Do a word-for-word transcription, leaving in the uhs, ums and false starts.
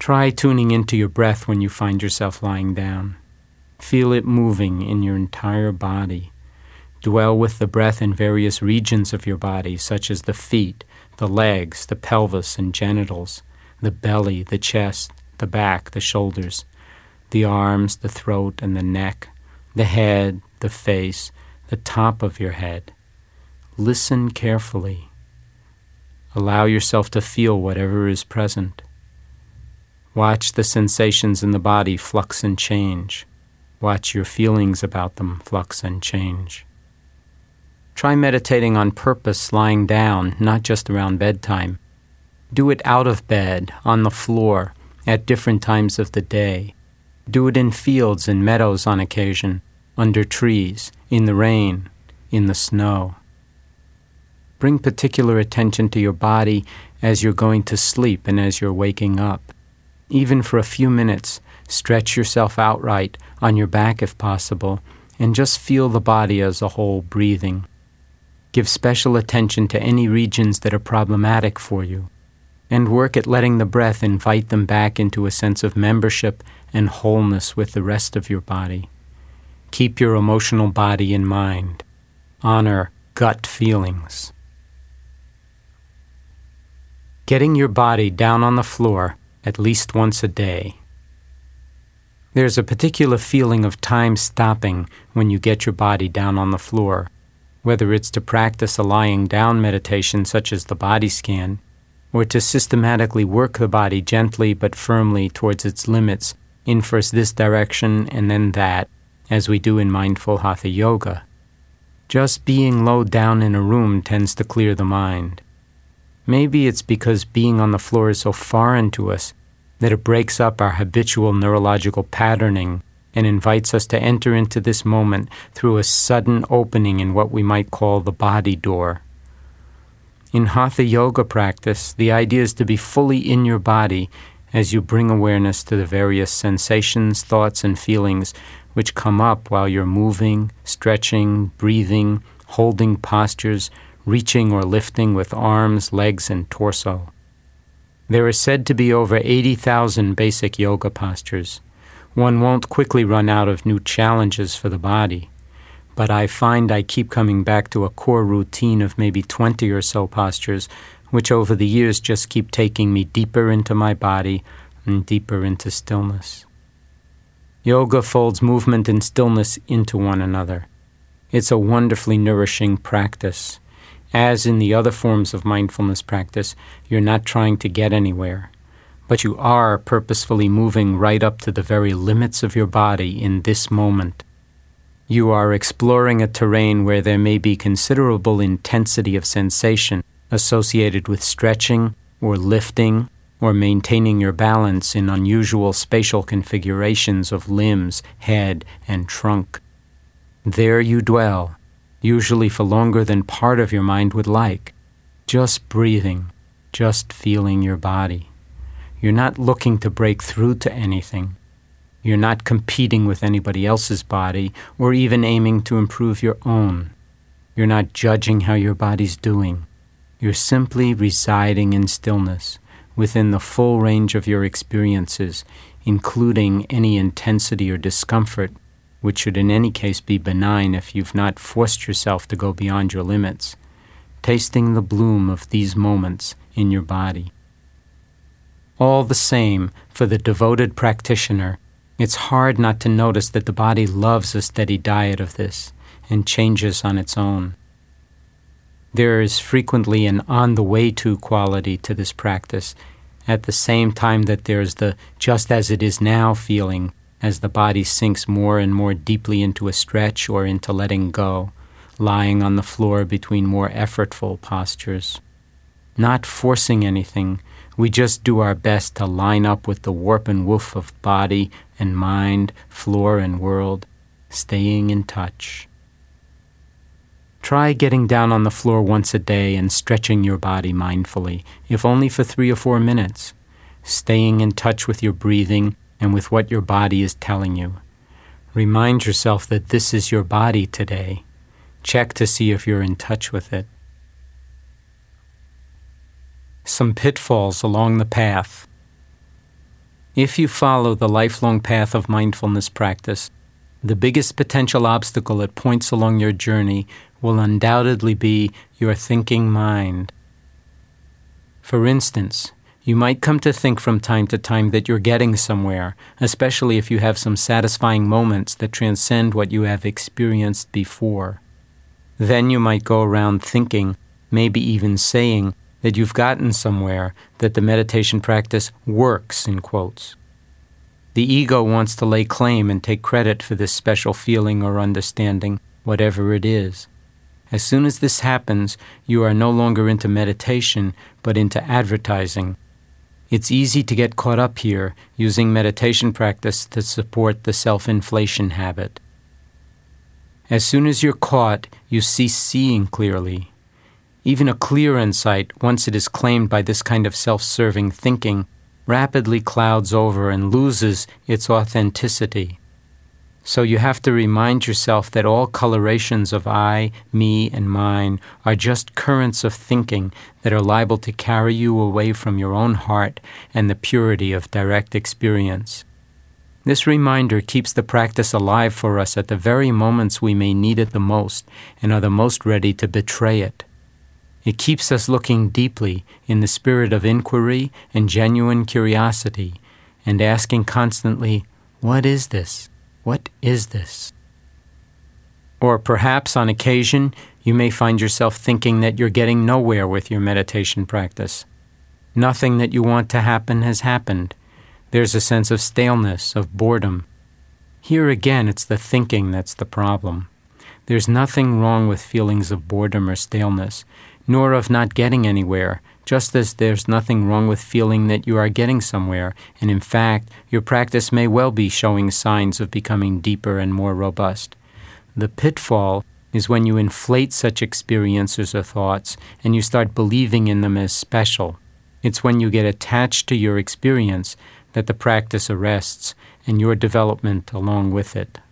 Try tuning into your breath when you find yourself lying down. Feel it moving in your entire body. Dwell with the breath in various regions of your body, such as the feet, the legs, the pelvis and genitals, the belly, the chest, the back, the shoulders, the arms, the throat and the neck, the head, the face, the top of your head. Listen carefully. Allow yourself to feel whatever is present. Watch the sensations in the body flux and change. Watch your feelings about them flux and change. Try meditating on purpose lying down, not just around bedtime. Do it out of bed, on the floor, at different times of the day. Do it in fields and meadows on occasion, under trees, in the rain, in the snow. Bring particular attention to your body as you're going to sleep and as you're waking up. Even for a few minutes, stretch yourself outright, on your back if possible, and just feel the body as a whole breathing. Give special attention to any regions that are problematic for you, and work at letting the breath invite them back into a sense of membership and wholeness with the rest of your body. Keep your emotional body in mind. Honor gut feelings. Getting your body down on the floor at least once a day. There's a particular feeling of time stopping when you get your body down on the floor, whether it's to practice a lying down meditation such as the body scan, or to systematically work the body gently but firmly towards its limits in first this direction and then that, as we do in mindful hatha yoga. Just being low down in a room tends to clear the mind. Maybe it's because being on the floor is so foreign to us that it breaks up our habitual neurological patterning and invites us to enter into this moment through a sudden opening in what we might call the body door. In hatha yoga practice, the idea is to be fully in your body as you bring awareness to the various sensations, thoughts, and feelings which come up while you're moving, stretching, breathing, holding postures, reaching or lifting with arms, legs, and torso. There are said to be over eighty thousand basic yoga postures. One won't quickly run out of new challenges for the body, but I find I keep coming back to a core routine of maybe twenty or so postures, which over the years just keep taking me deeper into my body and deeper into stillness. Yoga folds movement and stillness into one another. It's a wonderfully nourishing practice. As in the other forms of mindfulness practice, you're not trying to get anywhere, but you are purposefully moving right up to the very limits of your body in this moment. You are exploring a terrain where there may be considerable intensity of sensation associated with stretching or lifting or maintaining your balance in unusual spatial configurations of limbs, head, and trunk. There you dwell, usually for longer than part of your mind would like, just breathing, just feeling your body. You're not looking to break through to anything. You're not competing with anybody else's body or even aiming to improve your own. You're not judging how your body's doing. You're simply residing in stillness within the full range of your experiences, including any intensity or discomfort, which should in any case be benign if you've not forced yourself to go beyond your limits, tasting the bloom of these moments in your body. All the same, for the devoted practitioner, it's hard not to notice that the body loves a steady diet of this and changes on its own. There is frequently an on-the-way-to quality to this practice, at the same time that there's the just-as-it-is-now feeling as the body sinks more and more deeply into a stretch or into letting go, lying on the floor between more effortful postures. Not forcing anything, we just do our best to line up with the warp and woof of body and mind, floor and world, staying in touch. Try getting down on the floor once a day and stretching your body mindfully, if only for three or four minutes, staying in touch with your breathing and with what your body is telling you. Remind yourself that this is your body today. Check to see if you're in touch with it. Some pitfalls along the path. If you follow the lifelong path of mindfulness practice, the biggest potential obstacle at points along your journey will undoubtedly be your thinking mind. For instance, you might come to think from time to time that you're getting somewhere, especially if you have some satisfying moments that transcend what you have experienced before. Then you might go around thinking, maybe even saying, that you've gotten somewhere, that the meditation practice works, in quotes. The ego wants to lay claim and take credit for this special feeling or understanding, whatever it is. As soon as this happens, you are no longer into meditation, but into advertising. It's easy to get caught up here, using meditation practice to support the self-inflation habit. As soon as you're caught, you cease seeing clearly. Even a clear insight, once it is claimed by this kind of self-serving thinking, rapidly clouds over and loses its authenticity. So you have to remind yourself that all colorations of I, me, and mine are just currents of thinking that are liable to carry you away from your own heart and the purity of direct experience. This reminder keeps the practice alive for us at the very moments we may need it the most and are the most ready to betray it. It keeps us looking deeply in the spirit of inquiry and genuine curiosity and asking constantly, what is this? What is this? Or perhaps on occasion, you may find yourself thinking that you're getting nowhere with your meditation practice. Nothing that you want to happen has happened. There's a sense of staleness, of boredom. Here again, it's the thinking that's the problem. There's nothing wrong with feelings of boredom or staleness, nor of not getting anywhere, just as there's nothing wrong with feeling that you are getting somewhere, and in fact, your practice may well be showing signs of becoming deeper and more robust. The pitfall is when you inflate such experiences or thoughts and you start believing in them as special. It's when you get attached to your experience that the practice arrests and your development along with it.